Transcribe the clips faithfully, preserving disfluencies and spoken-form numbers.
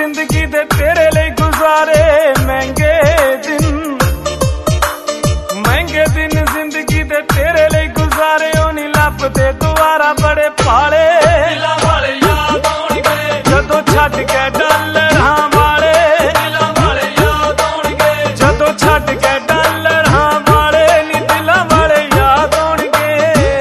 जिंदगी दे तेरे लिए गुजारे महंगे दिन, महंगे दिन जिंदगी दे तेरे लिए गुजारे ओ नी लभदे दुआरा बड़े पाले जदों छड्ड के डॉलरां वाले, जदों छड्ड के डॉलरां वाले नी दिलां वाले याद होणगे।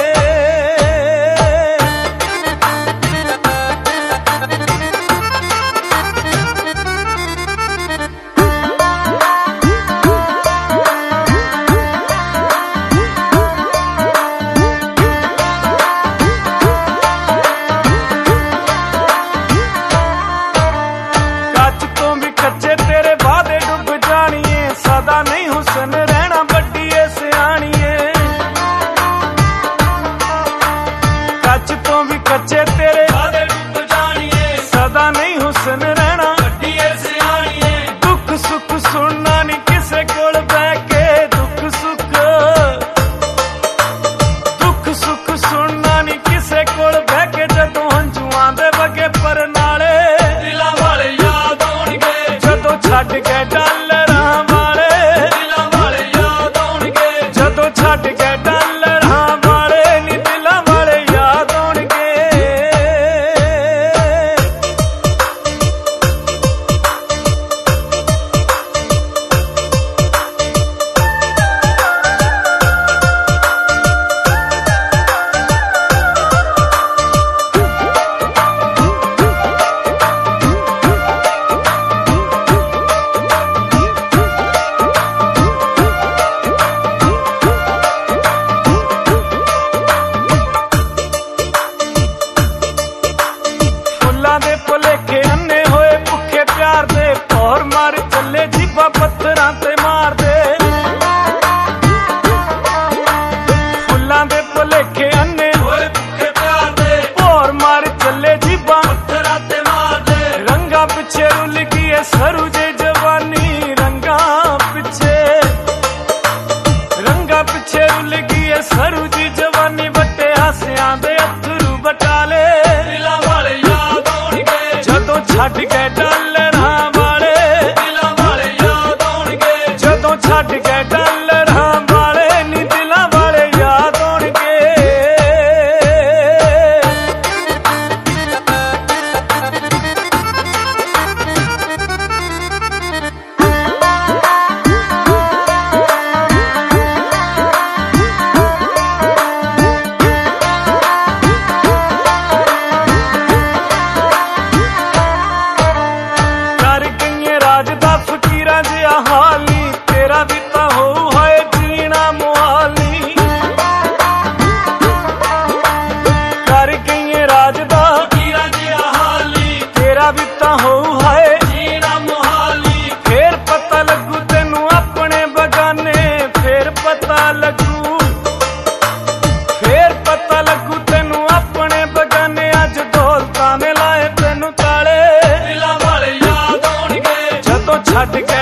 कच्चे तेरे वादे डुब जानिए, सदा नहीं हुसन रहना बड्डी ए सियाणिए। कच तो भी कच्चे तेरे वादे डुब जानिए, सदा नहीं हुसन रहना बड्डी ए सियाणिए। दुख सुख सुनना नहीं किसे कोल बह के, दुख सुख दुख सुख सुनना नहीं किसे कोल बह के, जदों हंझुआं दे वगे पर नाले दिलां वाले याद होणगे। जदों छड्ड के डॉलरां वाले दिलां वाले याद होणगे, जदों छड्ड के डॉलरां वाले नी दिलां वाले याद होणगे। दे भुलेखे अन्ने होए भुखे प्यार दे, और मार चले जीबा पत्थरां ते मार दे। फुल्लां दे भुलेखे अन्ने होए भुखे प्यार दे, और मार चले जीबा पत्थरां ते मार दे। रंगा पिछे रुल गई है सरू जे जवानी, रंगा पिछे रंगा पिछे रुल गई है सरू जी जवानी। बट्टे हासियां दे अथरू बटाले दिलां वाले याद होणगे, जदों छड्ड के डॉलरां वाले दिलां वाले याद होणगे। जदों छड्ड के डॉलरां वाले नी दिलां वाले याद होणगे। राज दा फकीरां जिहा हाली, तेरा भी तां होऊ हाए जीना मुहाली। कर गईए राज दा फकीरां जिहा हाली, तेरा भी तां होऊ हाए जीना मुहाली। फेर पता लगू तैनू अपने बगाने, फेर पता लगू फेर पता लगू तैनू अपने बगाने। अज दौलतां ने लाए तैनू ताले दिलां वाले याद होणगे, जदों छड्ड के